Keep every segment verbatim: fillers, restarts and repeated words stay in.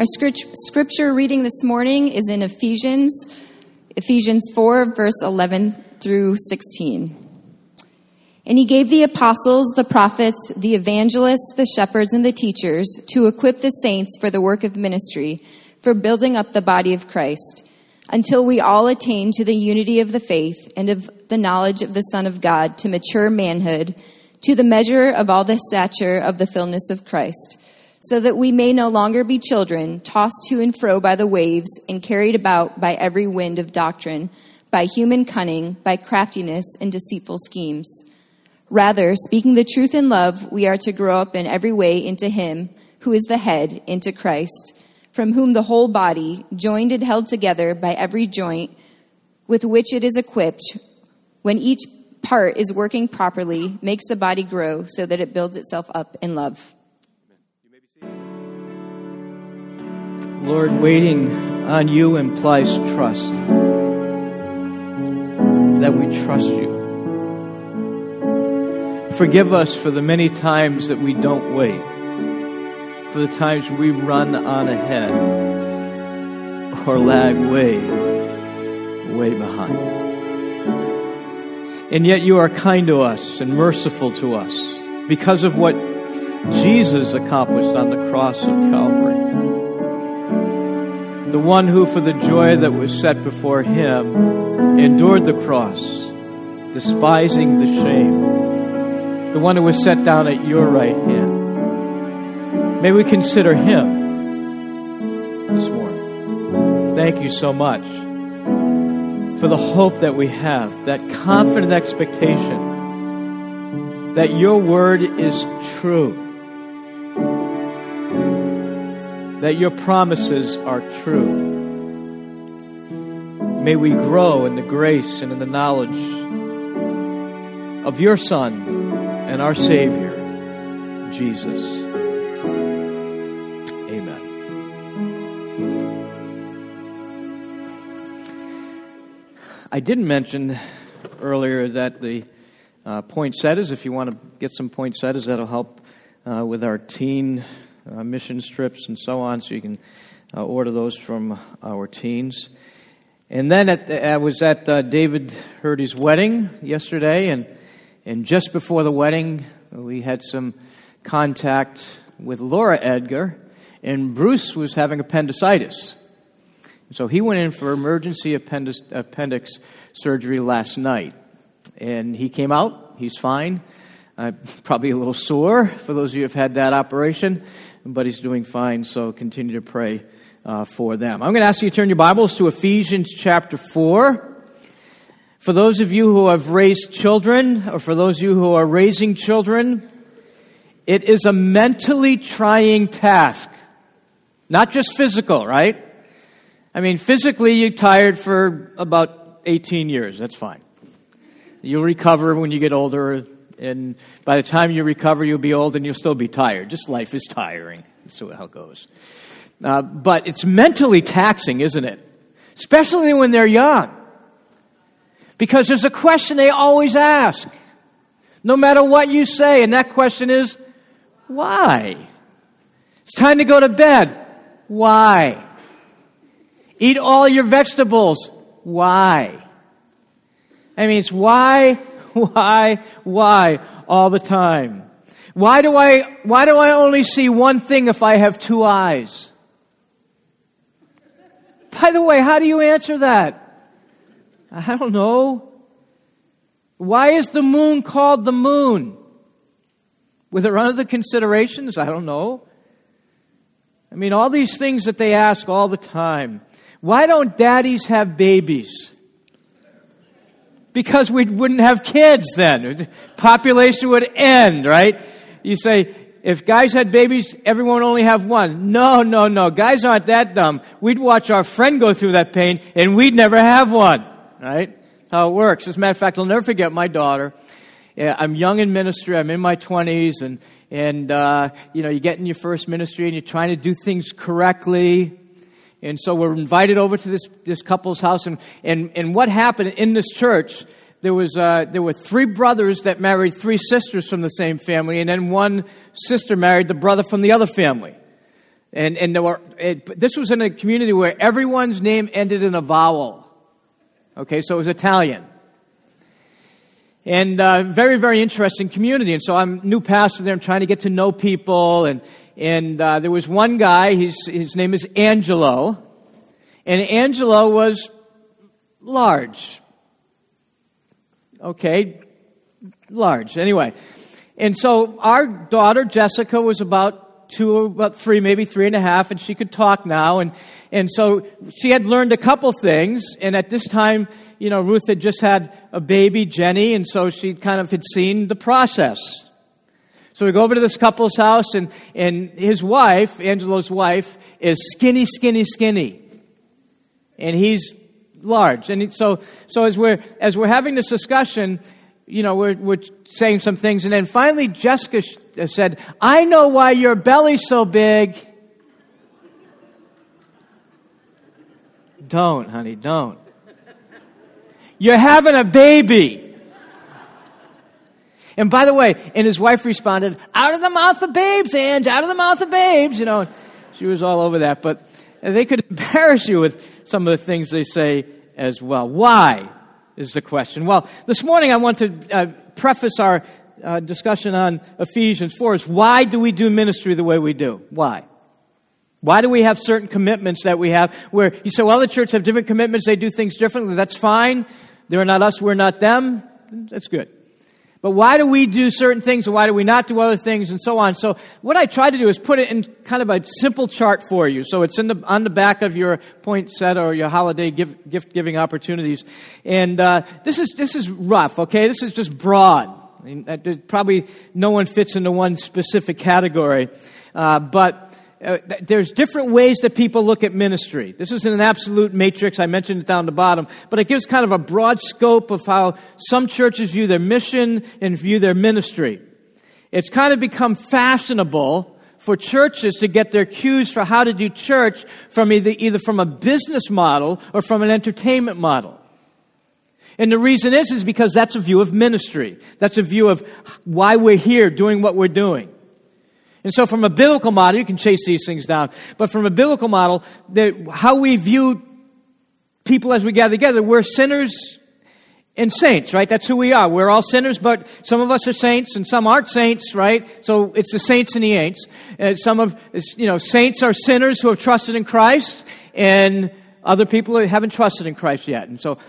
Our scripture reading this morning is in Ephesians, Ephesians four, verse eleven through sixteen. And he gave the apostles, the prophets, the evangelists, the shepherds, and the teachers to equip the saints for the work of ministry, for building up the body of Christ, until we all attain to the unity of the faith and of the knowledge of the Son of God, to mature manhood, to the measure of all the stature of the fullness of Christ, so that we may no longer be children, tossed to and fro by the waves and carried about by every wind of doctrine, by human cunning, by craftiness and deceitful schemes. Rather, speaking the truth in love, we are to grow up in every way into him who is the head, into Christ, from whom the whole body, joined and held together by every joint with which it is equipped, when each part is working properly, makes the body grow so that it builds itself up in love. Lord, waiting on you implies trust, that we trust you. Forgive us for the many times that we don't wait, for the times we run on ahead or lag way, way behind. And yet you are kind to us and merciful to us because of what Jesus accomplished on the cross of Calvary. The one who, for the joy that was set before him, endured the cross, despising the shame. The one who was set down at your right hand. May we consider him this morning. Thank you so much for the hope that we have, that confident expectation that your word is true, that your promises are true. May we grow in the grace and in the knowledge of your Son and our Savior, Jesus. Amen. I didn't mention earlier that the uh, poinsettias, if you want to get some poinsettias, that'll help uh, with our teen Uh, mission trips and so on, so you can uh, order those from our teens. And then at the, I was at uh, David Hurdy's wedding yesterday, and and just before the wedding, we had some contact with Laura Edgar, and Bruce was having appendicitis. So he went in for emergency appendix, appendix surgery last night, and he came out. He's fine. Uh, probably a little sore for those of you who have had that operation, but he's doing fine, so continue to pray uh, for them. I'm going to ask you to turn your Bibles to Ephesians chapter four. For those of you who have raised children, or for those of you who are raising children, it is a mentally trying task. Not just physical, right? I mean, physically you're tired for about eighteen years. That's fine. You'll recover when you get older. And by the time you recover, you'll be old and you'll still be tired. Just life is tiring. That's how it goes. Uh, but it's mentally taxing, isn't it? Especially when they're young. Because there's a question they always ask. No matter what you say. And that question is, why? It's time to go to bed. Why? Eat all your vegetables. Why? I mean, it's why... Why, why, all the time? Why do I, why do I only see one thing if I have two eyes? By the way, how do you answer that? I don't know. Why is the moon called the moon? Were there other considerations? I don't know. I mean, all these things that they ask all the time. Why don't daddies have babies? Because we wouldn't have kids then. Population would end, right? You say, if guys had babies, everyone would only have one. No, no, no. Guys aren't that dumb. We'd watch our friend go through that pain, and we'd never have one, right? That's how it works. As a matter of fact, I'll never forget my daughter. I'm young in ministry. I'm in my twenties, and, and uh, you know, you get in your first ministry, and you're trying to do things correctly. And so we're invited over to this, this couple's house, and, and, and what happened in this church, there was uh, there were three brothers that married three sisters from the same family, and then one sister married the brother from the other family. And, and there were, it, this was in a community where everyone's name ended in a vowel. Okay, so it was Italian. And uh, very, very interesting community. And so I'm a new pastor there. I'm trying to get to know people. And and uh, there was one guy, his, his name is Angelo. And Angelo was large. Okay, large. Anyway. And so our daughter, Jessica, was about two, about three, maybe three and a half, and she could talk now. And, and so she had learned a couple things. And at this time, you know, Ruth had just had a baby, Jenny, and so she kind of had seen the process. So we go over to this couple's house, and, and his wife, Angelo's wife, is skinny, skinny, skinny. And he's large. And he, so so as we're as we're having this discussion, you know, we're we're saying some things, and then finally Jessica said, "I know why your belly's so big." Don't, honey, don't. You're having a baby. And by the way, and his wife responded, "Out of the mouth of babes, Ange, out of the mouth of babes." You know, she was all over that. But they could embarrass you with some of the things they say as well. Why is the question? Well, this morning I want to uh, preface our uh, discussion on Ephesians four is why do we do ministry the way we do? Why? Why do we have certain commitments that we have where you say, well, the church have different commitments, they do things differently. That's fine. They're not us, we're not them. That's good. But why do we do certain things and why do we not do other things and so on? So what I try to do is put it in kind of a simple chart for you. So it's in the on the back of your point set or your holiday gift, gift giving opportunities. And uh, this is this is rough, okay? This is just broad. I mean, uh, probably no one fits into one specific category. Uh, but Uh, th- there's different ways that people look at ministry. This isn't an absolute matrix. I mentioned it down the bottom. But it gives kind of a broad scope of how some churches view their mission and view their ministry. It's kind of become fashionable for churches to get their cues for how to do church from either, either from a business model or from an entertainment model. And the reason is, is because that's a view of ministry. That's a view of why we're here doing what we're doing. And so from a biblical model, you can chase these things down. But from a biblical model, the, how we view people as we gather together, we're sinners and saints, right? That's who we are. We're all sinners, but some of us are saints and some aren't saints, right? So it's the saints and the ain'ts. And some of, you know, saints are sinners who have trusted in Christ, and other people haven't trusted in Christ yet. And so,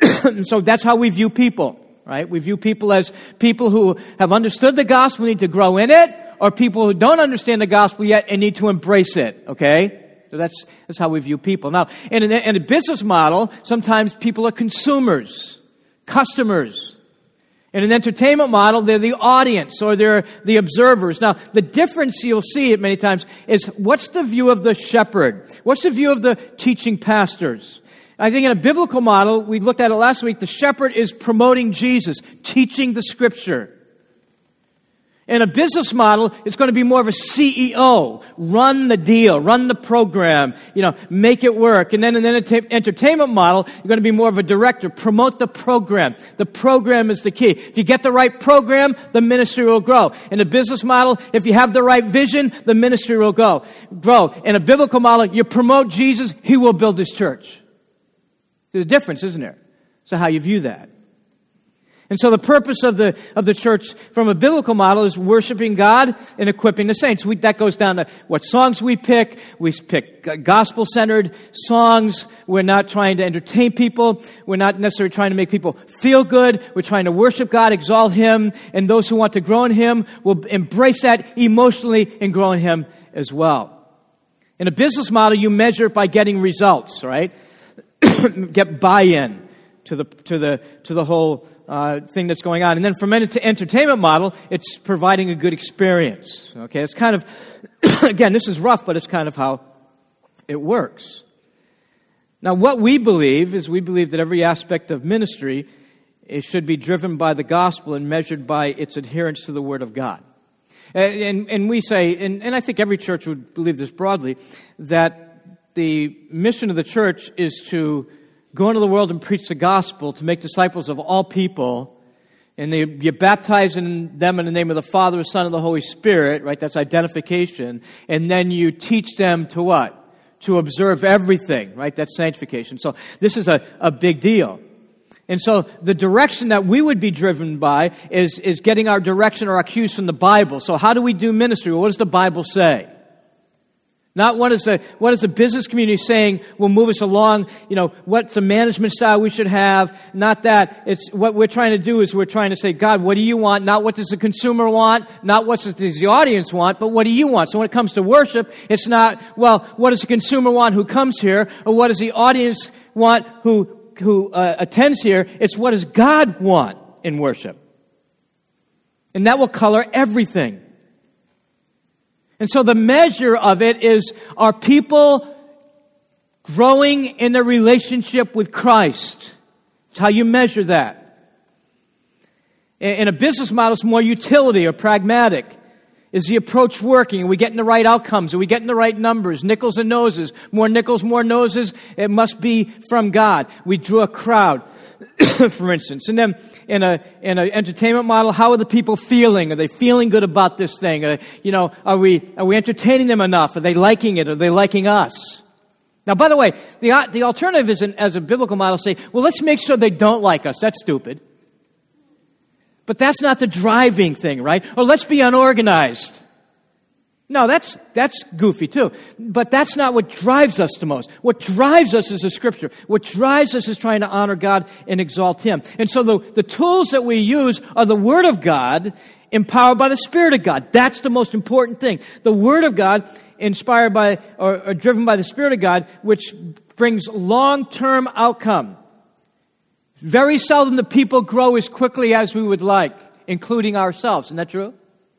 so that's how we view people, right? We view people as people who have understood the gospel, need to grow in it, or people who don't understand the gospel yet and need to embrace it, okay? So that's that's how we view people. Now, in a, in a business model, sometimes people are consumers, customers. In an entertainment model, they're the audience or they're the observers. Now, the difference you'll see it many times is what's the view of the shepherd? What's the view of the teaching pastors? I think in a biblical model, we looked at it last week, the shepherd is promoting Jesus, teaching the Scripture. In a business model, it's going to be more of a C E O. Run the deal, run the program, you know, make it work. And then in an entertainment model, you're going to be more of a director. Promote the program. The program is the key. If you get the right program, the ministry will grow. In a business model, if you have the right vision, the ministry will go, grow. In a biblical model, you promote Jesus, He will build His church. There's a difference, isn't there? So how you view that. And so the purpose of the of the church from a biblical model is worshiping God and equipping the saints. We, that goes down to what songs we pick. We pick gospel-centered songs. We're not trying to entertain people. We're not necessarily trying to make people feel good. We're trying to worship God, exalt Him, and those who want to grow in Him will embrace that emotionally and grow in Him as well. In a business model, you measure it by getting results, right? Get buy-in to the to the to the whole uh, thing that's going on. And then from an entertainment model, it's providing a good experience. Okay, it's kind of again, this is rough, but it's kind of how it works. Now, what we believe is we believe that every aspect of ministry it should be driven by the gospel and measured by its adherence to the Word of God. And and, and we say, and, and I think every church would believe this broadly, that the mission of the church is to go into the world and preach the gospel, to make disciples of all people, And they, you baptize in them in the name of the Father, the Son, and the Holy Spirit, right? That's identification. And then you teach them to what? To observe everything, right? That's sanctification. So this is a, a big deal. And so the direction that we would be driven by is, is getting our direction or our cues from the Bible. So how do we do ministry? Well, what does the Bible say? Not what is the what is the business community saying will move us along, you know, what's the management style we should have. Not that. It's what we're trying to do is we're trying to say, God, what do you want? Not what does the consumer want? Not what does the audience want? But what do you want? So when it comes to worship, it's not, well, what does the consumer want who comes here? Or what does the audience want who, who uh, attends here? It's what does God want in worship? And that will color everything. And so the measure of it is, are people growing in their relationship with Christ? It's how you measure that. In a business model, it's more utility or pragmatic. Is the approach working? Are we getting the right outcomes? Are we getting the right numbers? Nickels and noses. More nickels, more noses. It must be from God. We drew a crowd, for instance. And then in a in an entertainment model, how are the people feeling? Are they feeling good about this thing? Are, you know, are we are we entertaining them enough? Are they liking it? Are they liking us? Now, by the way, the the alternative is, an, as a biblical model, say, well, let's make sure they don't like us. That's stupid. But that's not the driving thing, right? Or let's be unorganized. No, that's that's goofy too. But that's not what drives us the most. What drives us is the Scripture. What drives us is trying to honor God and exalt Him. And so the, the tools that we use are the Word of God, empowered by the Spirit of God. That's the most important thing. The Word of God, inspired by or, or driven by the Spirit of God, which brings long-term outcome. Very seldom the people grow as quickly as we would like, including ourselves. Isn't that true?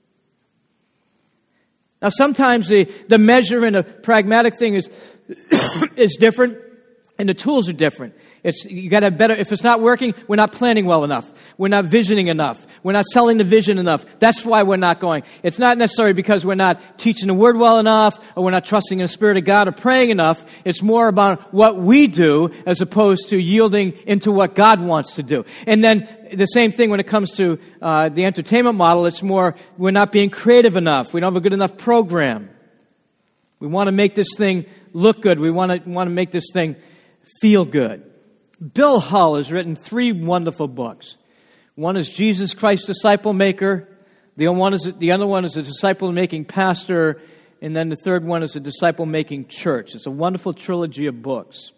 Now, sometimes the, the measure in a pragmatic thing is is different, and the tools are different. It's you got to have better. If it's not working, we're not planning well enough. We're not visioning enough. We're not selling the vision enough. That's why we're not going. It's not necessarily because we're not teaching the Word well enough, or we're not trusting in the Spirit of God or praying enough. It's more about what we do as opposed to yielding into what God wants to do. And then the same thing when it comes to uh, the entertainment model. It's more we're not being creative enough. We don't have a good enough program. We want to make this thing look good. We want to want to make this thing feel good. Bill Hull has written three wonderful books. One is Jesus Christ Disciple Maker. The other one is the other one is a disciple making pastor, and then the third one is a disciple making church. It's a wonderful trilogy of books.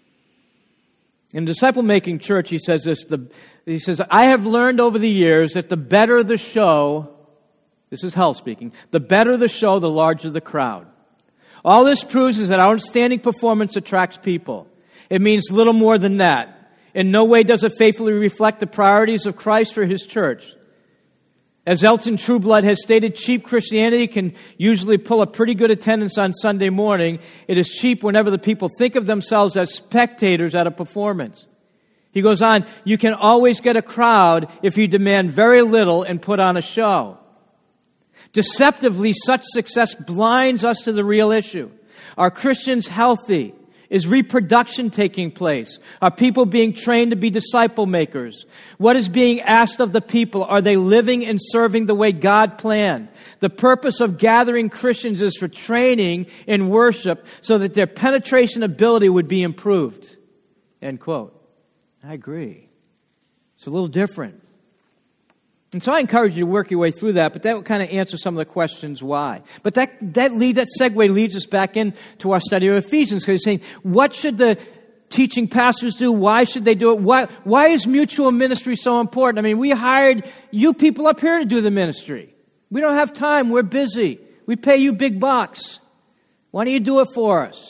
In disciple making church, he says this. The, he says, "I have learned over the years that the better the show, this is Hull speaking, the better the show, the larger the crowd. All this proves is that outstanding performance attracts people. It means little more than that. In no way does it faithfully reflect the priorities of Christ for His church. As Elton Trueblood has stated, cheap Christianity can usually pull a pretty good attendance on Sunday morning. It is cheap whenever the people think of themselves as spectators at a performance." He goes on, "You can always get a crowd if you demand very little and put on a show. Deceptively, such success blinds us to the real issue. Are Christians healthy? Is reproduction taking place? Are people being trained to be disciple makers? What is being asked of the people? Are they living and serving the way God planned? The purpose of gathering Christians is for training in worship so that their penetration ability would be improved." End quote. I agree. It's a little different. And so I encourage you to work your way through that, but that will kind of answer some of the questions why. But that that lead that segue leads us back into our study of Ephesians, because he's saying, what should the teaching pastors do? Why should they do it? Why, why is mutual ministry so important? I mean, we hired you people up here to do the ministry. We don't have time. We're busy. We pay you big bucks. Why don't you do it for us?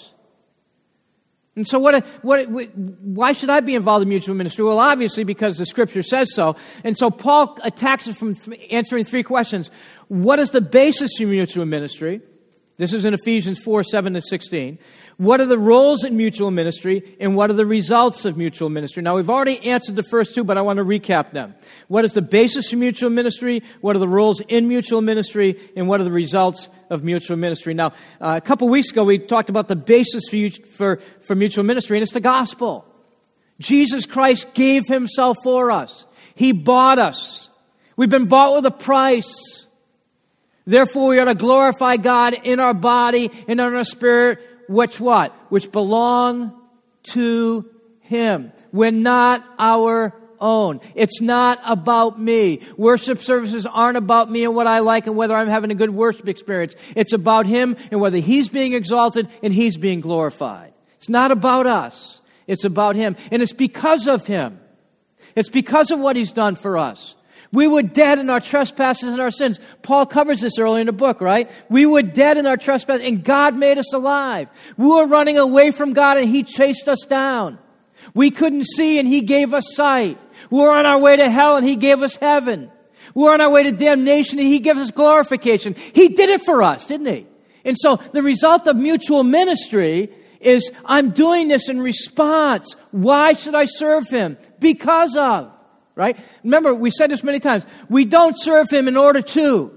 And so what, what, why should I be involved in mutual ministry? Well, obviously because the Scripture says so. And so Paul attacks it from th- answering three questions. What is the basis for mutual ministry? This is in Ephesians four, seven to sixteen. What are the roles in mutual ministry, and what are the results of mutual ministry? Now, we've already answered the first two, but I want to recap them. What is the basis for mutual ministry? What are the roles in mutual ministry? And what are the results of mutual ministry? Now, uh, a couple weeks ago, we talked about the basis for, for, for mutual ministry, and it's the gospel. Jesus Christ gave Himself for us. He bought us. We've been bought with a price. Therefore, we are to glorify God in our body and in our spirit, which what? Which belong to Him. We're not our own. It's not about me. Worship services aren't about me and what I like and whether I'm having a good worship experience. It's about Him and whether He's being exalted and He's being glorified. It's not about us. It's about Him. And it's because of Him. It's because of what He's done for us. We were dead in our trespasses and our sins. Paul covers this early in the book, right? We were dead in our trespasses and God made us alive. We were running away from God and He chased us down. We couldn't see and He gave us sight. We were on our way to hell and He gave us heaven. We were on our way to damnation and He gives us glorification. He did it for us, didn't He? And so the result of mutual ministry is I'm doing this in response. Why should I serve Him? Because of, right? Remember, we said this many times. We don't serve Him in order to.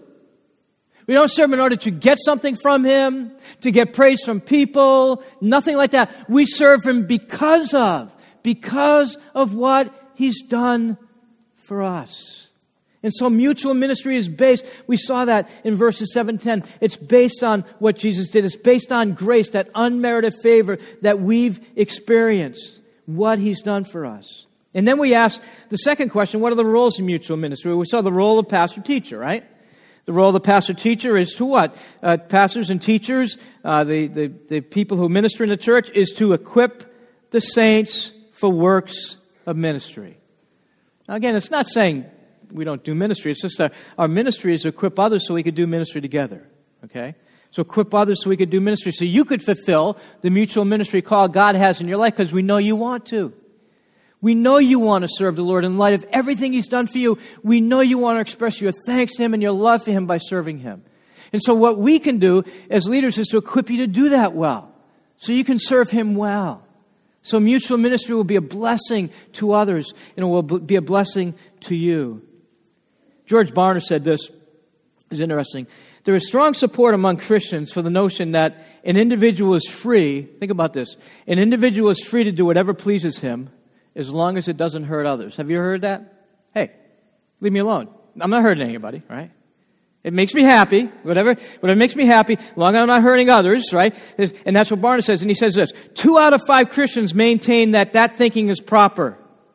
We don't serve Him in order to get something from Him, to get praise from people, nothing like that. We serve Him because of, because of what He's done for us. And so mutual ministry is based, we saw that in verses seven and ten. It's based on what Jesus did. It's based on grace, that unmerited favor that we've experienced, what He's done for us. And then we asked the second question, what are the roles in mutual ministry? We saw the role of pastor-teacher, right? The role of the pastor-teacher is to what? Uh, pastors and teachers, uh, the, the, the people who minister in the church, is to equip the saints for works of ministry. Now again, it's not saying we don't do ministry. It's just that our ministry is to equip others so we could do ministry together. Okay? So equip others so we could do ministry. So you could fulfill the mutual ministry call God has in your life because we know you want to. We know you want to serve the Lord in light of everything He's done for you. We know you want to express your thanks to Him and your love for Him by serving Him. And so what we can do as leaders is to equip you to do that well. So you can serve Him well. So mutual ministry will be a blessing to others and it will be a blessing to you. George Barna said this. It's interesting. There is strong support among Christians for the notion that an individual is free. Think about this. An individual is free to do whatever pleases him as long as it doesn't hurt others. Have you heard that? Hey, leave me alone. I'm not hurting anybody, right? It makes me happy, whatever, whatever makes me happy, as long as I'm not hurting others, right? And that's what Barna says. And he says this, two out of five Christians maintain that that thinking is proper.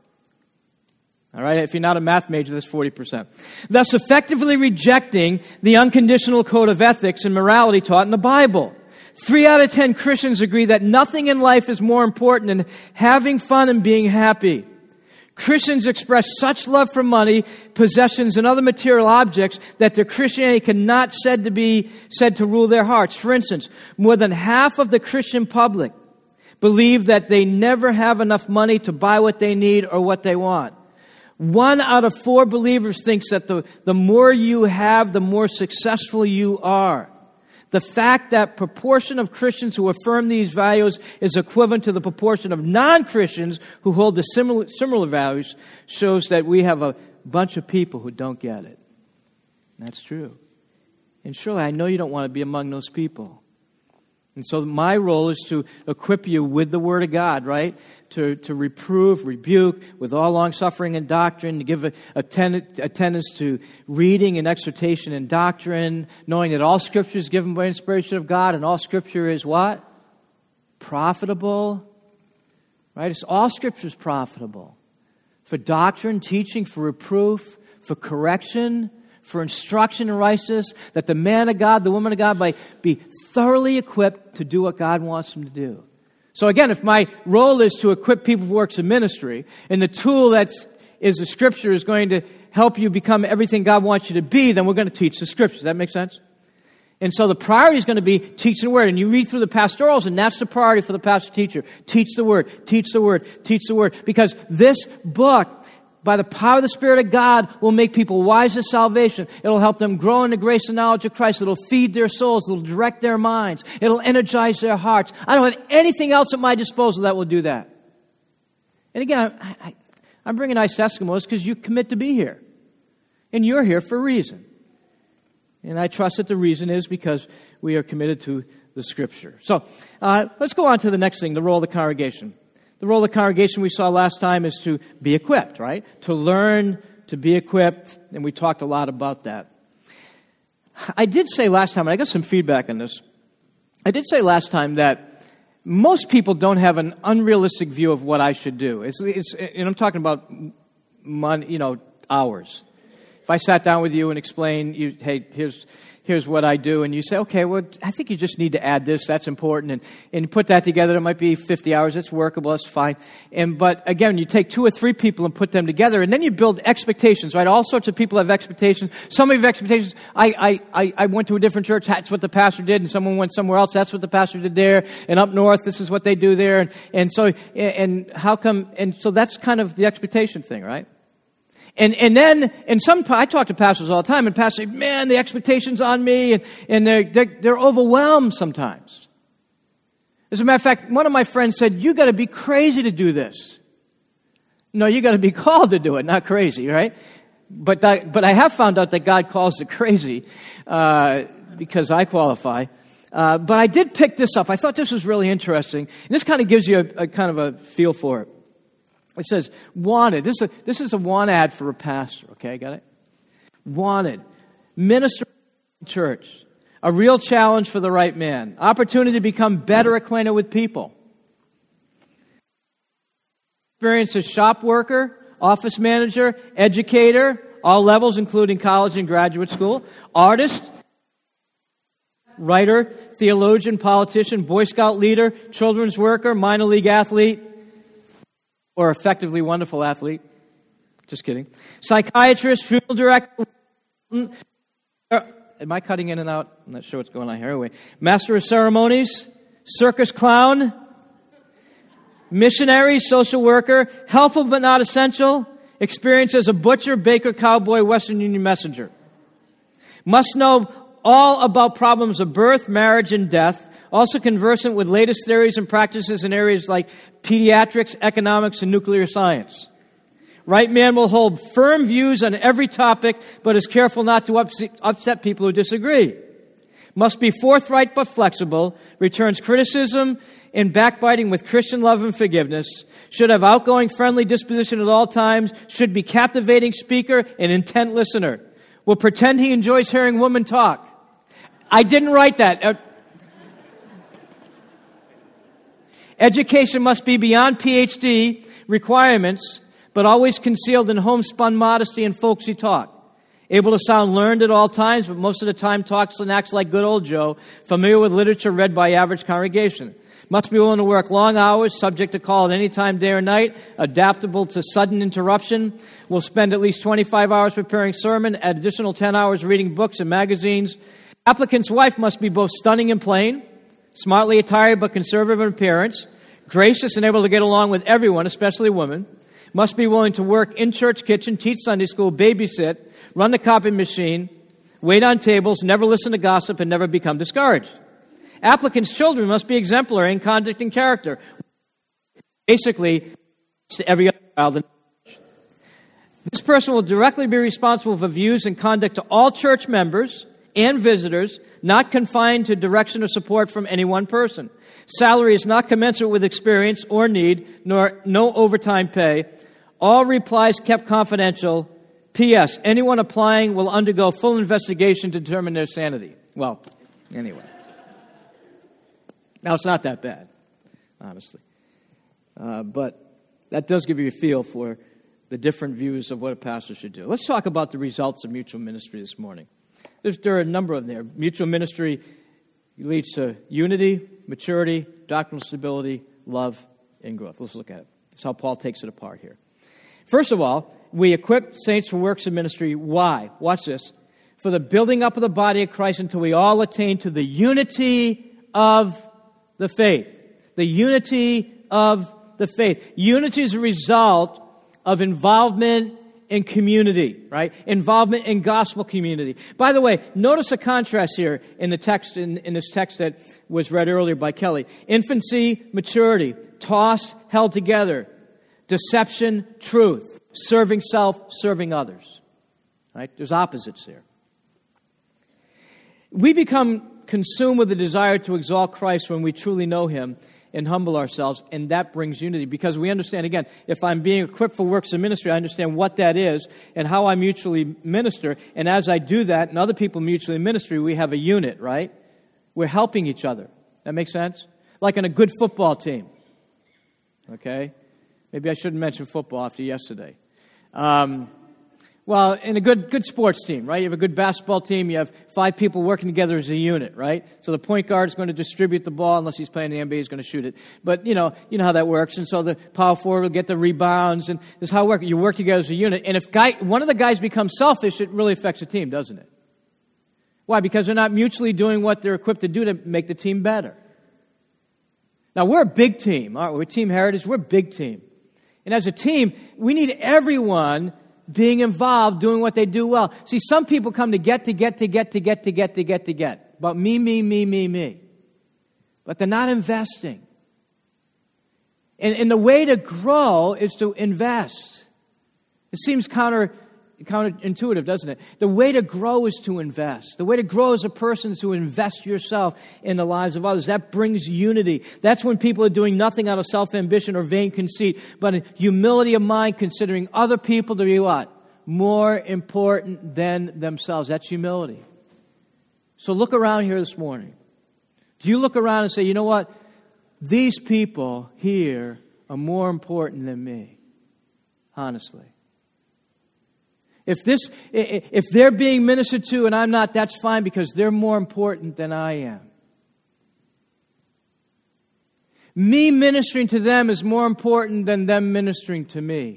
All right, if you're not a math major, that's forty percent. Thus effectively rejecting the unconditional code of ethics and morality taught in the Bible. Three out of ten Christians agree that nothing in life is more important than having fun and being happy. Christians express such love for money, possessions, and other material objects that their Christianity cannot said to be said to rule their hearts. For instance, more than half of the Christian public believe that they never have enough money to buy what they need or what they want. One out of four believers thinks that the, the more you have, the more successful you are. The fact that proportion of Christians who affirm these values is equivalent to the proportion of non-Christians who hold the similar, similar values shows that we have a bunch of people who don't get it. That's true. And surely I know you don't want to be among those people. And so my role is to equip you with the Word of God, right? To, to reprove, rebuke, with all long-suffering and doctrine, to give a, attend, attendance to reading and exhortation and doctrine, knowing that all Scripture is given by inspiration of God, and all Scripture is what? Profitable. Right? It's all Scripture is profitable. For doctrine, teaching, for reproof, for correction, for instruction in righteousness, that the man of God, the woman of God might be thoroughly equipped to do what God wants them to do. So again, if my role is to equip people for works of ministry, and the tool that is the Scripture is going to help you become everything God wants you to be, then we're going to teach the Scriptures. Does that make sense? And so the priority is going to be teaching the Word. And you read through the pastorals, and that's the priority for the pastor teacher. Teach the Word, teach the Word, teach the Word. Because this book, by the power of the Spirit of God, will make people wise to salvation. It'll help them grow in the grace and knowledge of Christ. It'll feed their souls. It'll direct their minds. It'll energize their hearts. I don't have anything else at my disposal that will do that. And again, I, I, I'm bringing Ice Eskimos because you commit to be here. And you're here for a reason. And I trust that the reason is because we are committed to the Scripture. So uh, let's go on to the next thing, the role of the congregation. The role of the congregation we saw last time is to be equipped, right? To learn to be equipped, and we talked a lot about that. I did say last time, and I got some feedback on this, I did say last time that most people don't have an unrealistic view of what I should do. It's, it's, and I'm talking about money, you know, hours. If I sat down with you and explained, you, hey, here's here's what I do, and you say, okay, well, I think you just need to add this, that's important, and, and put that together, it might be fifty hours, it's workable, it's fine. And but again, you take two or three people and put them together, and then you build expectations, right? All sorts of people have expectations. Some have expectations. I, I, I went to a different church, that's what the pastor did, and someone went somewhere else, that's what the pastor did there, and up north, this is what they do there, and, and so, and how come, and so that's kind of the expectation thing, right? And and then, and some, I talk to pastors all the time, and pastors say, man, the expectations on me, and, and they're, they're, they're overwhelmed sometimes. As a matter of fact, one of my friends said, you got to be crazy to do this. No, you got to be called to do it, not crazy, right? But that, but I have found out that God calls it crazy, uh, because I qualify. Uh, but I did pick this up. I thought this was really interesting. And this kind of gives you a, a kind of a feel for it. It says, wanted. This is, a, this is a want ad for a pastor, okay? Got it? Wanted. Minister in church. A real challenge for the right man. Opportunity to become better acquainted with people. Experience as shop worker, office manager, educator, all levels including college and graduate school. Artist, writer, theologian, politician, Boy Scout leader, children's worker, minor league athlete, or effectively wonderful athlete. Just kidding. Psychiatrist, funeral director. Am I cutting in and out? I'm not sure what's going on here. Anyway, master of ceremonies, circus clown, missionary, social worker, helpful but not essential, experience as a butcher, baker, cowboy, Western Union messenger. Must know all about problems of birth, marriage, and death. Also conversant with latest theories and practices in areas like pediatrics, economics, and nuclear science. Right man will hold firm views on every topic, but is careful not to upset people who disagree. Must be forthright but flexible, returns criticism and backbiting with Christian love and forgiveness, should have outgoing, friendly disposition at all times, should be captivating speaker and intent listener, will pretend he enjoys hearing women talk. I didn't write that. Education must be beyond P H D requirements, but always concealed in homespun modesty and folksy talk. Able to sound learned at all times, but most of the time talks and acts like good old Joe, familiar with literature read by average congregation. Must be willing to work long hours, subject to call at any time, day or night, adaptable to sudden interruption. Will spend at least twenty-five hours preparing sermon, add additional ten hours reading books and magazines. Applicant's wife must be both stunning and plain, smartly attired but conservative in appearance, gracious and able to get along with everyone, especially women, must be willing to work in church kitchen, teach Sunday school, babysit, run the copy machine, wait on tables, never listen to gossip, and never become discouraged. Applicants' children must be exemplary in conduct and character. Basically, to every other child in the church. This person will directly be responsible for views and conduct to all church members and visitors, not confined to direction or support from any one person. Salary is not commensurate with experience or need, nor no overtime pay. All replies kept confidential. P S. Anyone applying will undergo full investigation to determine their sanity. Well, anyway. Now, it's not that bad, honestly. Uh, but that does give you a feel for the different views of what a pastor should do. Let's talk about the results of mutual ministry this morning. There's, there are a number of them there. Mutual ministry leads to unity, maturity, doctrinal stability, love, and growth. Let's look at it. That's how Paul takes it apart here. First of all, we equip saints for works of ministry. Why? Watch this. For the building up of the body of Christ until we all attain to the unity of the faith. The unity of the faith. Unity is a result of involvement in community, right? Involvement in gospel community. By the way, notice a contrast here in the text, in, in this text that was read earlier by Kelly. Infancy, maturity, toss, held together, deception, truth, serving self, serving others. Right? There's opposites there. We become consumed with the desire to exalt Christ when we truly know Him and humble ourselves, and that brings unity. Because we understand, again, if I'm being equipped for works of ministry, I understand what that is and how I mutually minister. And as I do that, and other people mutually ministry, we have a unit, right? We're helping each other. That makes sense? Like in a good football team. Okay? Maybe I shouldn't mention football after yesterday. Um, well, in a good good sports team, right? You have a good basketball team. You have five people working together as a unit, right? So the point guard is going to distribute the ball, unless he's playing the N B A, he's going to shoot it. But, you know, you know how that works. And so the power forward will get the rebounds, and this is how it works. You work together as a unit. And if guy, one of the guys becomes selfish, it really affects the team, doesn't it? Why? Because they're not mutually doing what they're equipped to do to make the team better. Now, we're a big team, aren't we? We're Team Heritage. We're a big team. And as a team, we need everyone being involved, doing what they do well. See, some people come to get, to get, to get, to get, to get, to get, to get. About me, me, me, me, me. But they're not investing. And, and the way to grow is to invest. It seems counter counterintuitive, doesn't it? The way to grow is to invest. The way to grow as a person is to invest yourself in the lives of others. That brings unity. That's when people are doing nothing out of self-ambition or vain conceit, but in humility of mind, considering other people to be what? More important than themselves. That's humility. So look around here this morning. Do you look around and say, you know what? These people here are more important than me. Honestly. If this, if they're being ministered to and I'm not, that's fine, because they're more important than I am. Me ministering to them is more important than them ministering to me,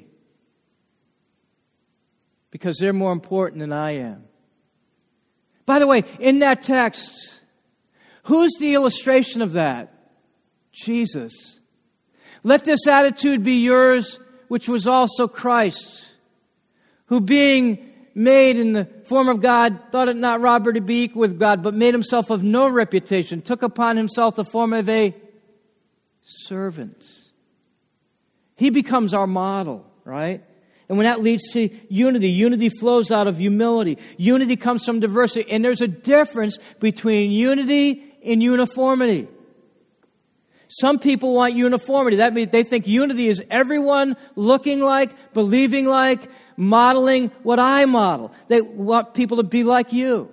because they're more important than I am. By the way, in that text, who's the illustration of that? Jesus. Let this attitude be yours, which was also Christ's, who being made in the form of God, thought it not robbery to be equal with God, but made himself of no reputation, took upon himself the form of a servant. He becomes our model, right? And when that leads to unity, unity flows out of humility. Unity comes from diversity. And there's a difference between unity and uniformity. Some people want uniformity. That means they think unity is everyone looking like, believing like, modeling what I model. They want people to be like you.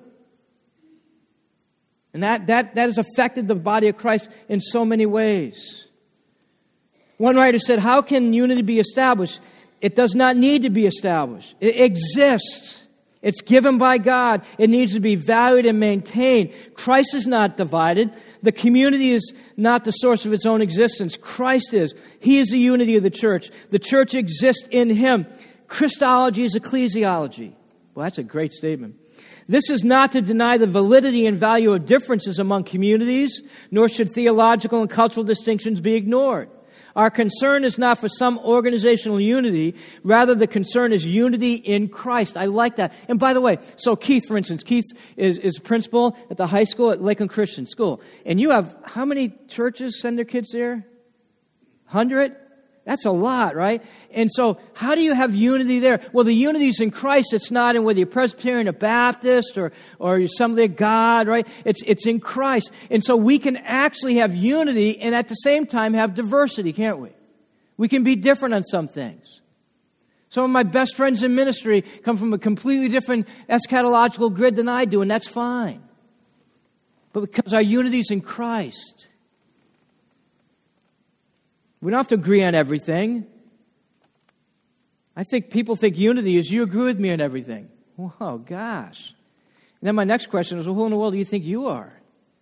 And that, that, that has affected the body of Christ in so many ways. One writer said, how can unity be established? It does not need to be established. It exists. It's given by God. It needs to be valued and maintained. Christ is not divided. The community is not the source of its own existence. Christ is. He is the unity of the church. The church exists in Him. Christology is ecclesiology. Well, that's a great statement. This is not to deny the validity and value of differences among communities, nor should theological and cultural distinctions be ignored. Our concern is not for some organizational unity. Rather, the concern is unity in Christ. I like that. And by the way, so Keith, for instance, Keith is, is principal at the high school at Lakeland Christian School. And you have, how many churches send their kids there? Hundred? That's a lot, right? And so, how do you have unity there? Well, the unity is in Christ. It's not in whether you're Presbyterian or Baptist or, or you're Assembly of God, right? It's, it's in Christ. And so we can actually have unity and at the same time have diversity, can't we? We can be different on some things. Some of my best friends in ministry come from a completely different eschatological grid than I do, and that's fine. But because our unity is in Christ, we don't have to agree on everything. I think people think unity is you agree with me on everything. Oh, gosh. And then my next question is, well, who in the world do you think you are?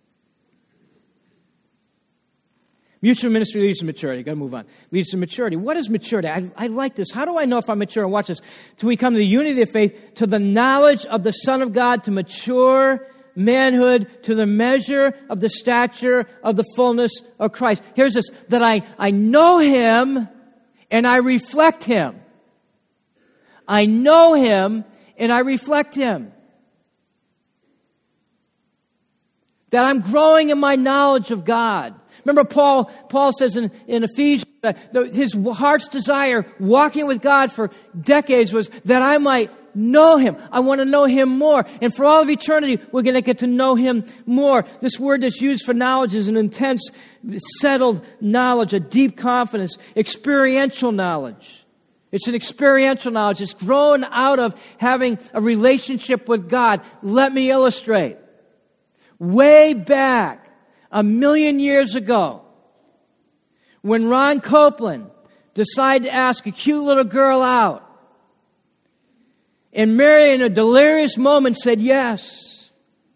Mutual ministry leads to maturity. Got to move on. Leads to maturity. What is maturity? I, I like this. How do I know if I'm mature? And watch this. To we come to the unity of faith, to the knowledge of the Son of God, to mature manhood, to the measure of the stature of the fullness of Christ. Here's this, that I, I know Him and I reflect Him. I know Him and I reflect Him. That I'm growing in my knowledge of God. Remember Paul, Paul says in, in Ephesians that his heart's desire walking with God for decades was that I might know Him. I want to know Him more. And for all of eternity, we're going to get to know Him more. This word that's used for knowledge is an intense, settled knowledge, a deep confidence, experiential knowledge. It's an experiential knowledge. It's grown out of having a relationship with God. Let me illustrate. Way back, a million years ago, when Ron Copeland decided to ask a cute little girl out, and Mary, in a delirious moment, said yes.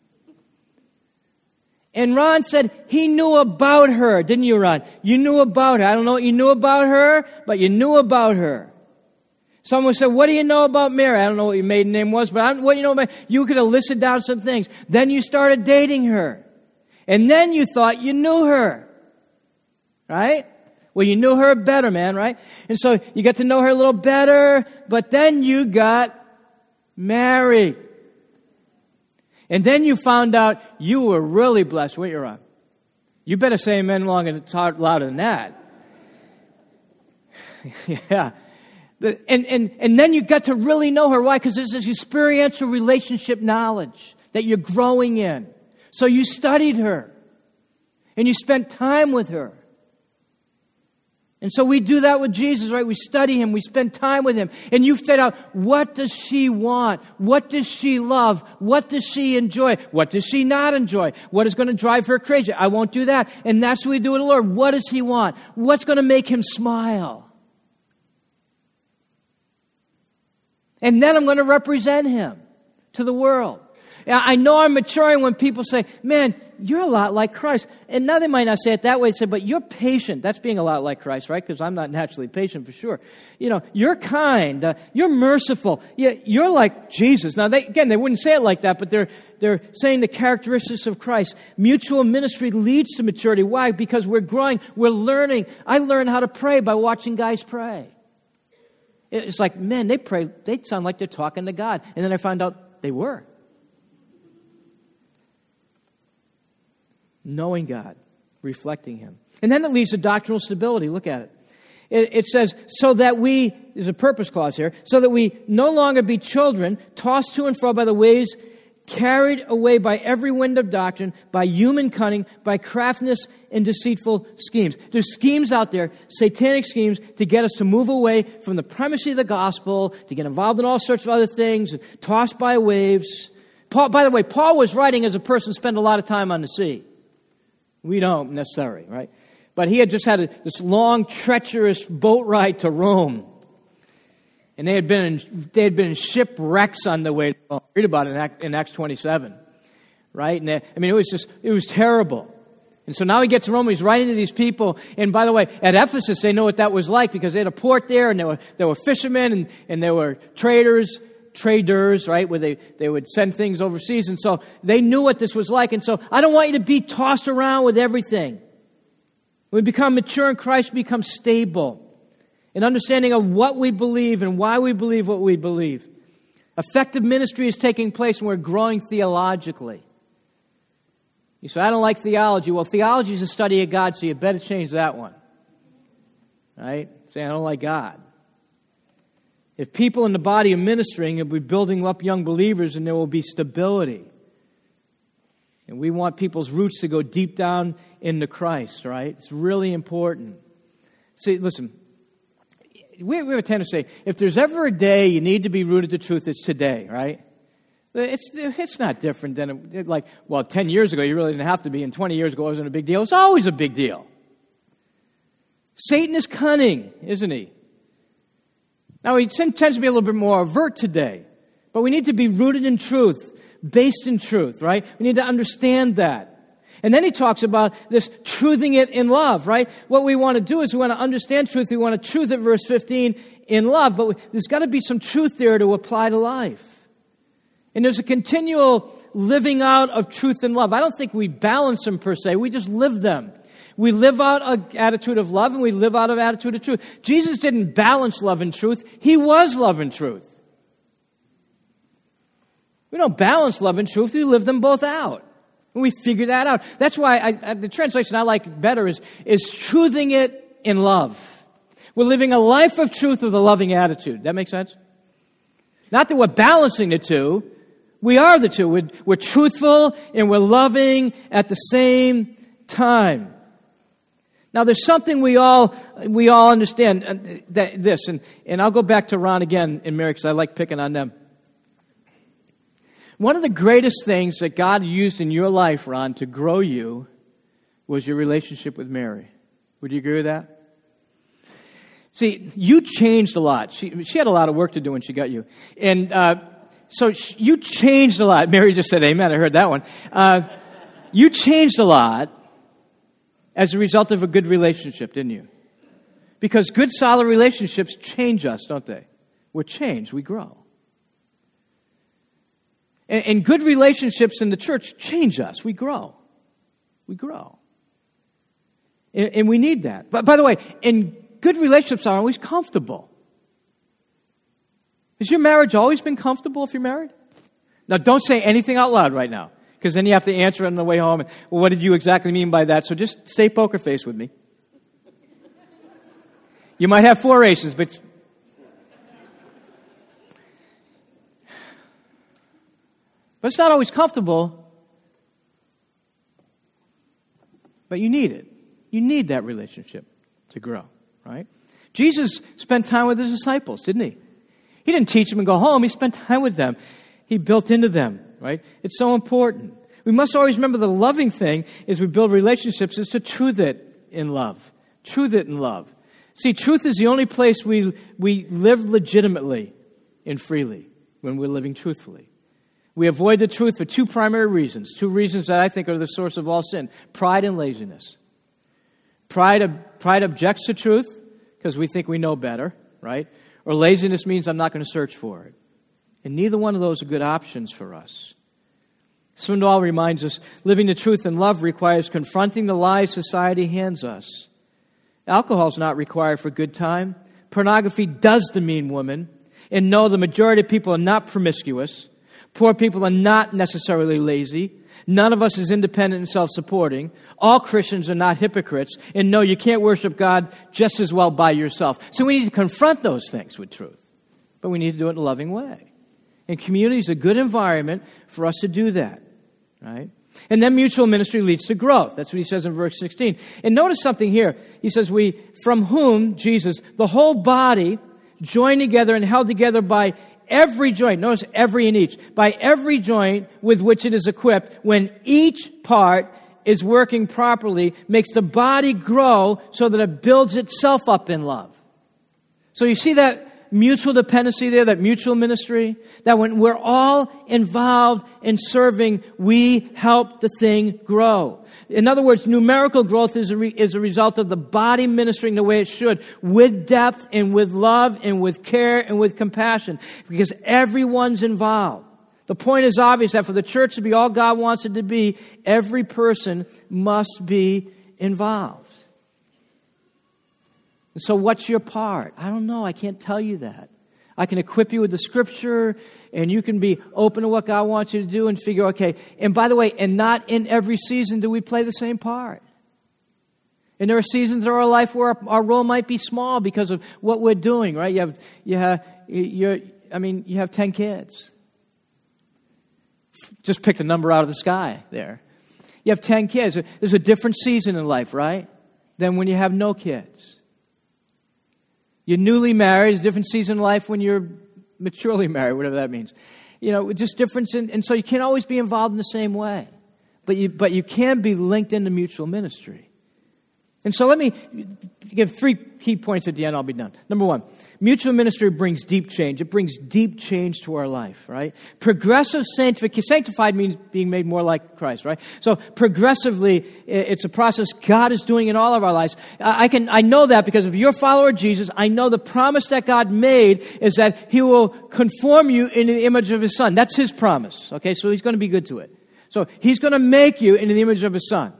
And Ron said he knew about her, didn't you, Ron? You knew about her. I don't know what you knew about her, but you knew about her. Someone said, what do you know about Mary? I don't know what your maiden name was, but I don't, what do you know about you could have listed down some things. Then you started dating her. And then you thought you knew her. Right? Well, you knew her better, man, right? And so you got to know her a little better, but then you got married. And then you found out you were really blessed. What you're on? You better say amen long and talk louder than that. Yeah. The, and, and, and then you got to really know her. Why? Because there's this experiential relationship knowledge that you're growing in. So you studied her. And you spent time with her. And so we do that with Jesus, right? We study Him. We spend time with Him. And you've said out, what does she want? What does she love? What does she enjoy? What does she not enjoy? What is going to drive her crazy? I won't do that. And that's what we do with the Lord. What does He want? What's going to make Him smile? And then I'm going to represent Him to the world. I know I'm maturing when people say, man, you're a lot like Christ. And now they might not say it that way. They say, but you're patient. That's being a lot like Christ, right? Because I'm not naturally patient for sure. You know, you're kind. Uh, you're merciful. Yeah, you're like Jesus. Now, they, again, they wouldn't say it like that, but they're they're saying the characteristics of Christ. Mutual ministry leads to maturity. Why? Because we're growing. We're learning. I learned how to pray by watching guys pray. It's like, man, they pray. They sound like they're talking to God. And then I found out they were. Knowing God, reflecting Him. And then it leads to doctrinal stability. Look at it. It, it says, so that we, there's a purpose clause here, so that we no longer be children, tossed to and fro by the waves, carried away by every wind of doctrine, by human cunning, by craftiness and deceitful schemes. There's schemes out there, satanic schemes, to get us to move away from the primacy of the gospel, to get involved in all sorts of other things, tossed by waves. Paul, by the way, Paul was writing as a person who spent a lot of time on the sea. We don't necessarily, right? But he had just had a, this long, treacherous boat ride to Rome. And they had been in, they had been in shipwrecks on the way to Rome. Read about it in, Act, in Acts twenty-seven, right? And they, I mean, it was just, it was terrible. And so now he gets to Rome, he's writing to these people. And by the way, at Ephesus, they know what that was like because they had a port there, and there were, there were fishermen, and, and there were traders, traders, right, where they, they would send things overseas. And so they knew what this was like. And so I don't want you to be tossed around with everything. When we become mature in Christ, we become stable in understanding of what we believe and why we believe what we believe. Effective ministry is taking place when we're growing theologically. You say, I don't like theology. Well, theology is a study of God, so you better change that one. Right? Say, I don't like God. If people in the body are ministering, it'll be building up young believers, and there will be stability. And we want people's roots to go deep down into Christ, right? It's really important. See, listen, we, we have a tendency to say, if there's ever a day you need to be rooted to truth, it's today, right? It's it's not different than, it, like, well, ten years ago you really didn't have to be, and twenty years ago it wasn't a big deal. It's always a big deal. Satan is cunning, isn't he? Now, he tends to be a little bit more overt today, but we need to be rooted in truth, based in truth, right? We need to understand that. And then he talks about this truthing it in love, right? What we want to do is we want to understand truth. We want to truth it, verse fifteen, in love. But we, there's got to be some truth there to apply to life. And there's a continual living out of truth and love. I don't think we balance them per se. We just live them. We live out an attitude of love, and we live out an attitude of truth. Jesus didn't balance love and truth. He was love and truth. We don't balance love and truth. We live them both out. And we figure that out. That's why I, I, the translation I like better is, is truthing it in love. We're living a life of truth with a loving attitude. That make sense? Not that we're balancing the two. We are the two. We're, we're truthful and we're loving at the same time. Now, there's something we all we all understand, uh, that this, and, and I'll go back to Ron again and Mary because I like picking on them. One of the greatest things that God used in your life, Ron, to grow you was your relationship with Mary. Would you agree with that? See, you changed a lot. She, she had a lot of work to do when she got you. And uh, so she, you changed a lot. Mary just said amen. I heard that one. Uh, you changed a lot as a result of a good relationship, didn't you? Because good, solid relationships change us, don't they? We're changed. We grow. And, and good relationships in the church change us. We grow. We grow. And, and we need that. But by the way, and good relationships aren't always comfortable. Has your marriage always been comfortable if you're married? Now, don't say anything out loud right now, because then you have to answer it on the way home. Well, what did you exactly mean by that? So just stay poker face with me. You might have four aces, but... But it's not always comfortable. But you need it. You need that relationship to grow, right? Jesus spent time with his disciples, didn't he? He didn't teach them and go home. He spent time with them. He built into them, right? It's so important. We must always remember the loving thing as we build relationships is to truth it in love. Truth it in love. See, truth is the only place we we live legitimately and freely, when we're living truthfully. We avoid the truth for two primary reasons. Two reasons that I think are the source of all sin. Pride and laziness. Pride, pride objects to truth because we think we know better, right? Or laziness means I'm not going to search for it. And neither one of those are good options for us. Swindoll reminds us, living the truth in love requires confronting the lies society hands us. Alcohol is not required for good time. Pornography does demean women. And no, the majority of people are not promiscuous. Poor people are not necessarily lazy. None of us is independent and self-supporting. All Christians are not hypocrites. And no, you can't worship God just as well by yourself. So we need to confront those things with truth. But we need to do it in a loving way. And community is a good environment for us to do that. Right? And then mutual ministry leads to growth. That's what he says in verse sixteen. And notice something here. He says, we, from whom, Jesus, the whole body, joined together and held together by every joint, notice every and each, by every joint with which it is equipped, when each part is working properly, makes the body grow so that it builds itself up in love. So you see that mutual dependency there, that mutual ministry, that when we're all involved in serving, we help the thing grow. In other words, numerical growth is a, re, is a result of the body ministering the way it should, with depth and with love and with care and with compassion, because everyone's involved. The point is obvious that for the church to be all God wants it to be, every person must be involved. So what's your part? I don't know. I can't tell you that. I can equip you with the scripture, and you can be open to what God wants you to do and figure, okay, and by the way, and not in every season do we play the same part. And there are seasons in our life where our, our role might be small because of what we're doing, right? You have, you have, you're, I mean, you have ten kids. Just picked a number out of the sky there. You have ten kids. There's a different season in life, right, than when you have no kids. You're newly married. It's a different season in life when you're maturely married, whatever that means. You know, just difference. In, and so you can't always be involved in the same way. But you, but you can be linked into mutual ministry. And so let me give three key points at the end. I'll be done. Number one, mutual ministry brings deep change. It brings deep change to our life, right? Progressive sanctification. Sanctified means being made more like Christ, right? So progressively, it's a process God is doing in all of our lives. I can, I know that because if you're a follower of Jesus, I know the promise that God made is that He will conform you into the image of His Son. That's His promise, okay? So He's going to be good to it. So He's going to make you into the image of His Son.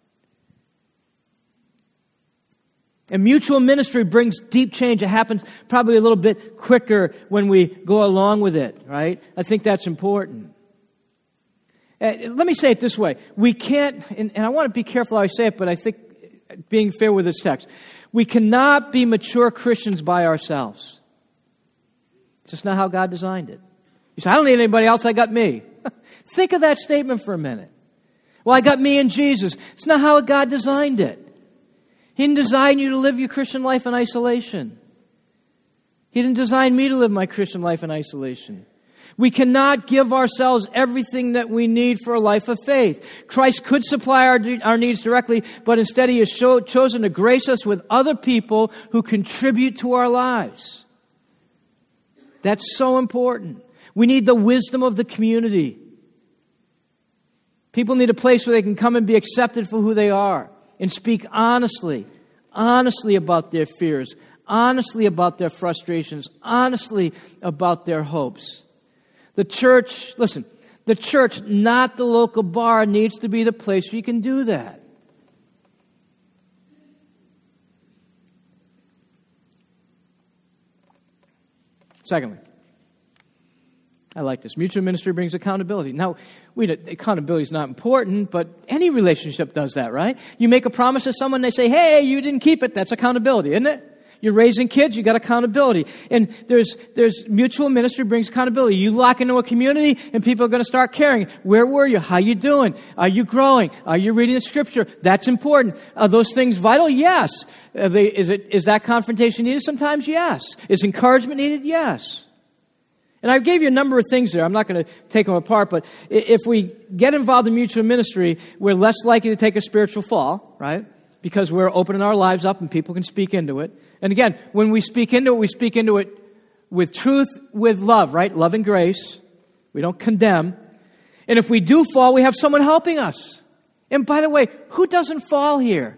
And mutual ministry brings deep change. It happens probably a little bit quicker when we go along with it, right? I think that's important. Uh, let me say it this way. We can't, and, and I want to be careful how I say it, but I think being fair with this text, we cannot be mature Christians by ourselves. It's just not how God designed it. You say, I don't need anybody else, I got me. Think of that statement for a minute. Well, I got me and Jesus. It's not how God designed it. He didn't design you to live your Christian life in isolation. He didn't design me to live my Christian life in isolation. We cannot give ourselves everything that we need for a life of faith. Christ could supply our, our needs directly, but instead He has show, chosen to grace us with other people who contribute to our lives. That's so important. We need the wisdom of the community. People need a place where they can come and be accepted for who they are and speak honestly, honestly about their fears, honestly about their frustrations, honestly about their hopes. The church, listen, the church, not the local bar, needs to be the place where you can do that. Secondly, I like this. Mutual ministry brings accountability. Now, we, accountability is not important, but any relationship does that, right? You make a promise to someone, they say, hey, you didn't keep it. That's accountability, isn't it? You're raising kids, you got accountability. And there's there's mutual ministry brings accountability. You lock into a community and people are going to start caring. Where were you? How you doing? Are you growing? Are you reading the scripture? That's important. Are those things vital? Yes. Are they, is it is that confrontation needed sometimes? Yes. Is encouragement needed? Yes. And I gave you a number of things there. I'm not going to take them apart, but if we get involved in mutual ministry, we're less likely to take a spiritual fall, right? Because we're opening our lives up and people can speak into it. And again, when we speak into it, we speak into it with truth, with love, right? Love and grace. We don't condemn. And if we do fall, we have someone helping us. And by the way, who doesn't fall here?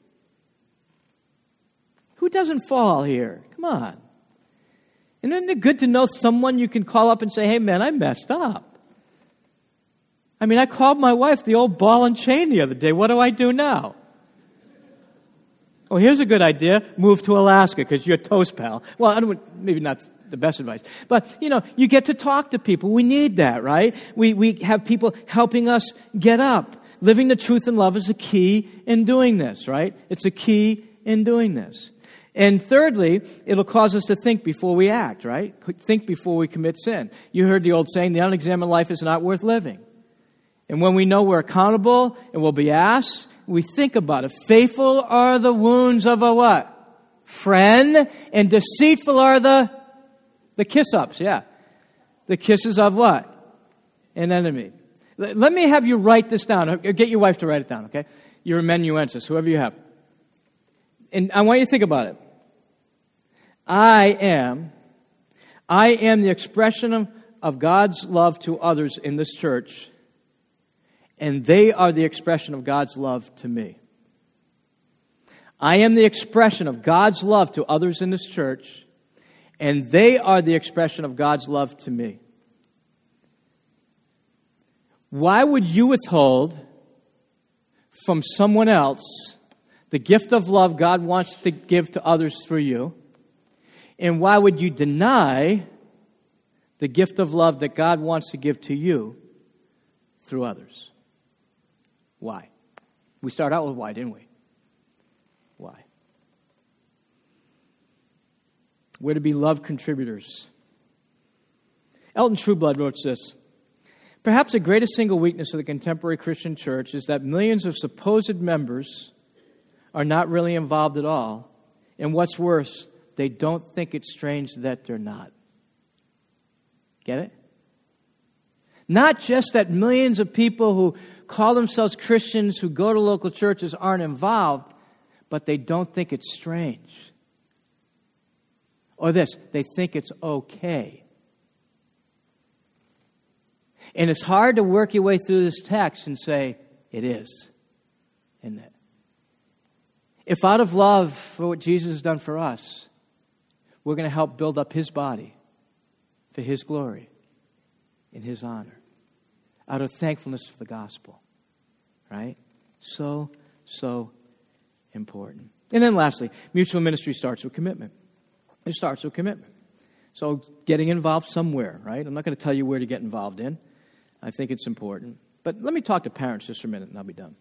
Who doesn't fall here? Come on. And isn't it good to know someone you can call up and say, hey man, I messed up. I mean, I called my wife the old ball and chain the other day. What do I do now? Oh, here's a good idea. Move to Alaska because you're toast, pal. Well, I don't, maybe not the best advice. But, you know, you get to talk to people. We need that, right? We we have people helping us get up. Living the truth in love is a key in doing this, right? It's a key in doing this. And thirdly, it'll cause us to think before we act, right? Think before we commit sin. You heard the old saying, the unexamined life is not worth living. And when we know we're accountable and we'll be asked, we think about it. Faithful are the wounds of a what? Friend. And deceitful are the, the kiss-ups, yeah. The kisses of what? An enemy. Let me have you write this down. Get your wife to write it down, okay? Your amanuensis, whoever you have. And I want you to think about it. I am, I am the expression of, of God's love to others in this church, and they are the expression of God's love to me. I am the expression of God's love to others in this church, and they are the expression of God's love to me. Why would you withhold from someone else the gift of love God wants to give to others through you? And why would you deny the gift of love that God wants to give to you through others? Why? We start out with why, didn't we? Why? We're to be love contributors. Elton Trueblood wrote this. Perhaps the greatest single weakness of the contemporary Christian church is that millions of supposed members are not really involved at all. And what's worse, they don't think it's strange that they're not. Get it? Not just that millions of people who call themselves Christians, who go to local churches, aren't involved, but they don't think it's strange. Or this, they think it's okay. And it's hard to work your way through this text and say, it is, isn't it? If out of love for what Jesus has done for us, we're going to help build up His body for His glory, in His honor, out of thankfulness for the gospel, right? So, so important. And then lastly, mutual ministry starts with commitment. It starts with commitment. So getting involved somewhere, right? I'm not going to tell you where to get involved in. I think it's important. But let me talk to parents just for a minute and I'll be done.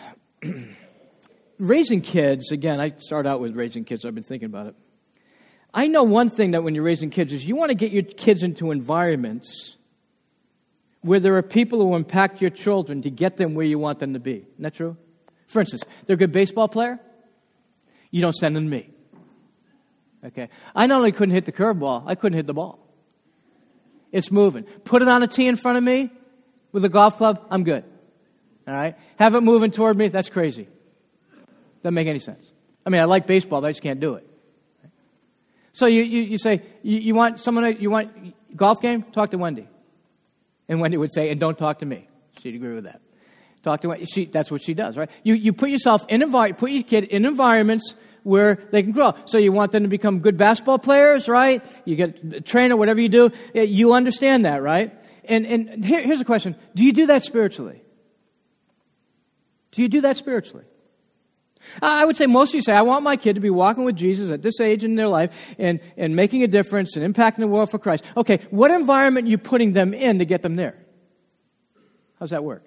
Raising kids, again, I start out with raising kids. So I've been thinking about it. I know one thing that when you're raising kids is you want to get your kids into environments where there are people who impact your children to get them where you want them to be. Isn't that true? For instance, they're a good baseball player. You don't send them to me. Okay. I not only couldn't hit the curveball, I couldn't hit the ball. It's moving. Put it on a tee in front of me with a golf club, I'm good. All right? Have it moving toward me, that's crazy. Doesn't make any sense. I mean, I like baseball, but I just can't do it. So you, you, you say, you, you want someone, you want golf game? Talk to Wendy. And Wendy would say, and don't talk to me. She'd agree with that. Talk to Wendy. She, that's what she does, right? You, you put yourself in, envi- put your kid in environments where they can grow. So you want them to become good basketball players, right? You get a trainer, whatever you do. You understand that, right? And, and here, here's a question. Do you do that spiritually? Do you do that spiritually? I would say most of you say, I want my kid to be walking with Jesus at this age in their life and, and making a difference and impacting the world for Christ. Okay, what environment are you putting them in to get them there? How's that work?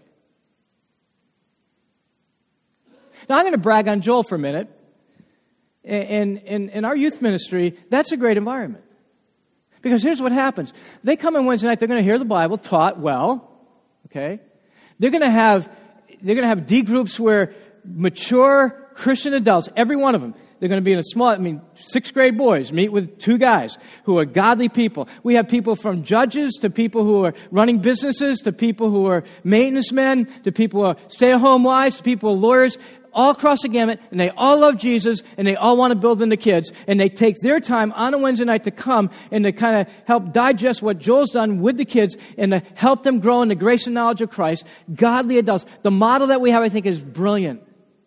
Now, I'm going to brag on Joel for a minute. And in our youth ministry, that's a great environment. Because here's what happens. They come in Wednesday night, they're going to hear the Bible taught well. Okay? They're going to have, they're going to have D groups where mature Christian adults, every one of them, they're going to be in a small, I mean, sixth grade boys meet with two guys who are godly people. We have people from judges to people who are running businesses to people who are maintenance men to people who are stay-at-home wives to people who are lawyers, all across the gamut, and they all love Jesus, and they all want to build into kids, and they take their time on a Wednesday night to come and to kind of help digest what Joel's done with the kids and to help them grow in the grace and knowledge of Christ, godly adults. The model that we have, I think, is brilliant.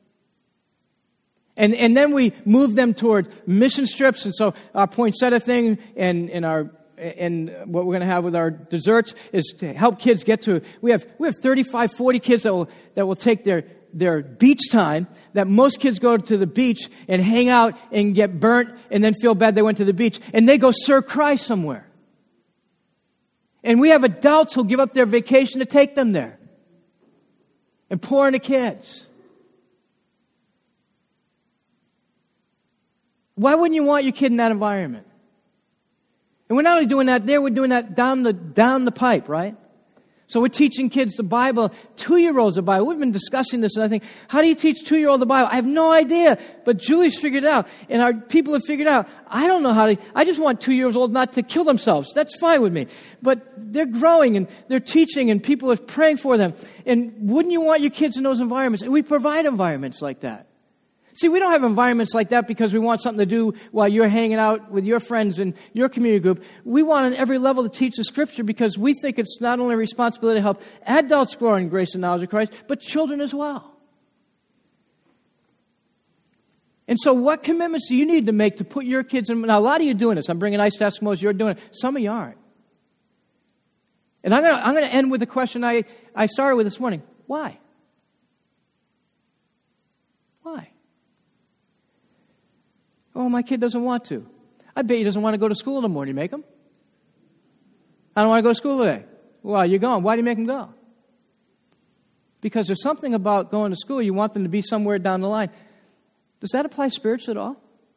And and then we move them toward mission trips, and so our poinsettia thing and, and our and what we're going to have with our desserts is to help kids get to. We have we have thirty-five, forty kids that will that will take their their beach time. That most kids go to the beach and hang out and get burnt, and then feel bad they went to the beach, and they go serve Christ somewhere. And we have adults who'll give up their vacation to take them there and pour into kids. Why wouldn't you want your kid in that environment? And we're not only doing that there, we're doing that down the down the pipe, right? So we're teaching kids the Bible, two-year-olds the Bible. We've been discussing this, and I think, how do you teach two-year-old the Bible? I have no idea, but Julie's figured it out, and our people have figured it out. I don't know how to, I just want two-year-olds not to kill themselves. That's fine with me. But they're growing, and they're teaching, and people are praying for them. And wouldn't you want your kids in those environments? And we provide environments like that. See, we don't have environments like that because we want something to do while you're hanging out with your friends in your community group. We want on every level to teach the Scripture because we think it's not only a responsibility to help adults grow in grace and knowledge of Christ, but children as well. And so what commitments do you need to make to put your kids in? Now, a lot of you are doing this. I'm bringing ice Eskimos. You're doing it. Some of you aren't. And I'm going to I'm going to end with the question I, I started with this morning. Why? Why? Oh, my kid doesn't want to. I bet he doesn't want to go to school in the morning. You make him? I don't want to go to school today. Well, you're going. Why do you make him go? Because there's something about going to school. You want them to be somewhere down the line. Does that apply spiritually at all?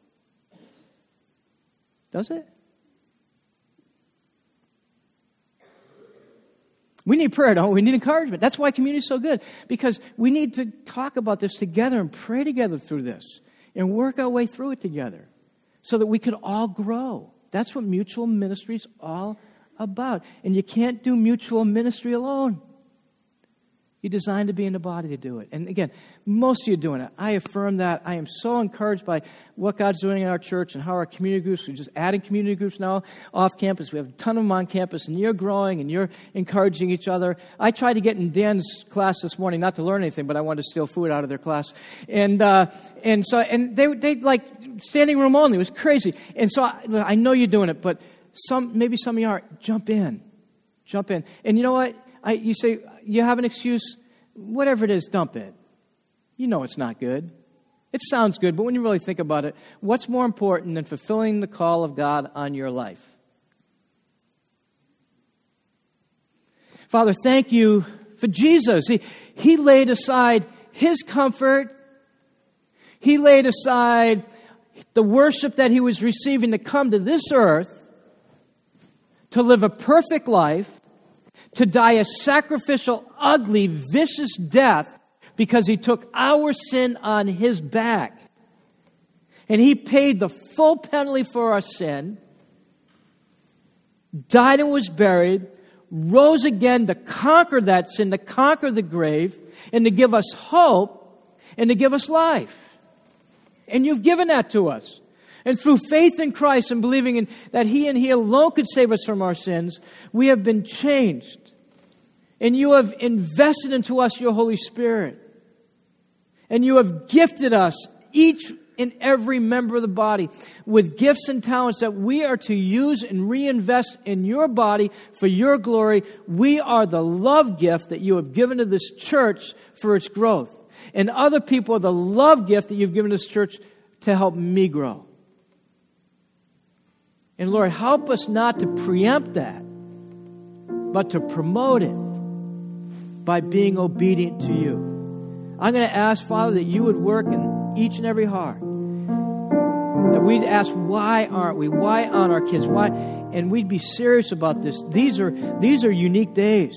Does it? We need prayer, don't we? We need encouragement. That's why community is so good. Because we need to talk about this together and pray together through this. And work our way through it together so that we could all grow. That's what mutual ministry is all about. And you can't do mutual ministry alone. You're designed to be in the body to do it. And again, most of you are doing it. I affirm that. I am so encouraged by what God's doing in our church and how our community groups, we're just adding community groups now off campus. We have a ton of them on campus, and you're growing and you're encouraging each other. I tried to get in Dan's class this morning, not to learn anything, but I wanted to steal food out of their class. And uh, and so and they they like standing room only. It was crazy. And so I, I know you're doing it, but some maybe some of you aren't. Jump in. Jump in. And you know what? I, you say, you have an excuse, whatever it is, dump it. You know it's not good. It sounds good, but when you really think about it, what's more important than fulfilling the call of God on your life? Father, thank you for Jesus. He, he laid aside his comfort. He laid aside the worship that he was receiving to come to this earth, to live a perfect life, to die a sacrificial, ugly, vicious death because he took our sin on his back. And he paid the full penalty for our sin, died and was buried, rose again to conquer that sin, to conquer the grave, and to give us hope and to give us life. And you've given that to us. And through faith in Christ and believing in that He and He alone could save us from our sins, we have been changed. And you have invested into us your Holy Spirit. And you have gifted us, each and every member of the body, with gifts and talents that we are to use and reinvest in your body for your glory. We are the love gift that you have given to this church for its growth. And other people are the love gift that you've given this church to help me grow. And Lord, help us not to preempt that, but to promote it by being obedient to you. I'm going to ask, Father, that you would work in each and every heart. That we'd ask, why aren't we? Why aren't our kids? Why? And we'd be serious about this. These are these are unique days.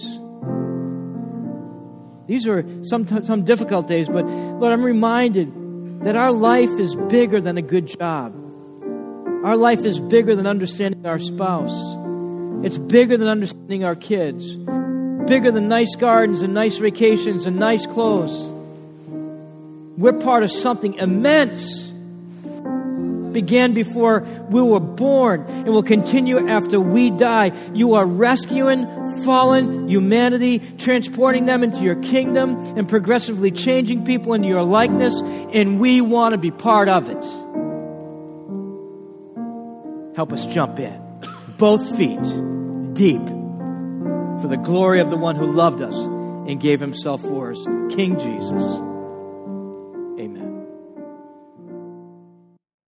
These are some some difficult days, but Lord, I'm reminded that our life is bigger than a good job. Our life is bigger than understanding our spouse. It's bigger than understanding our kids. Bigger than nice gardens and nice vacations and nice clothes. We're part of something immense. Began before we were born and will continue after we die. You are rescuing fallen humanity, transporting them into your kingdom, and progressively changing people into your likeness, and we want to be part of it. Help us jump in, both feet, deep, for the glory of the one who loved us and gave himself for us, King Jesus.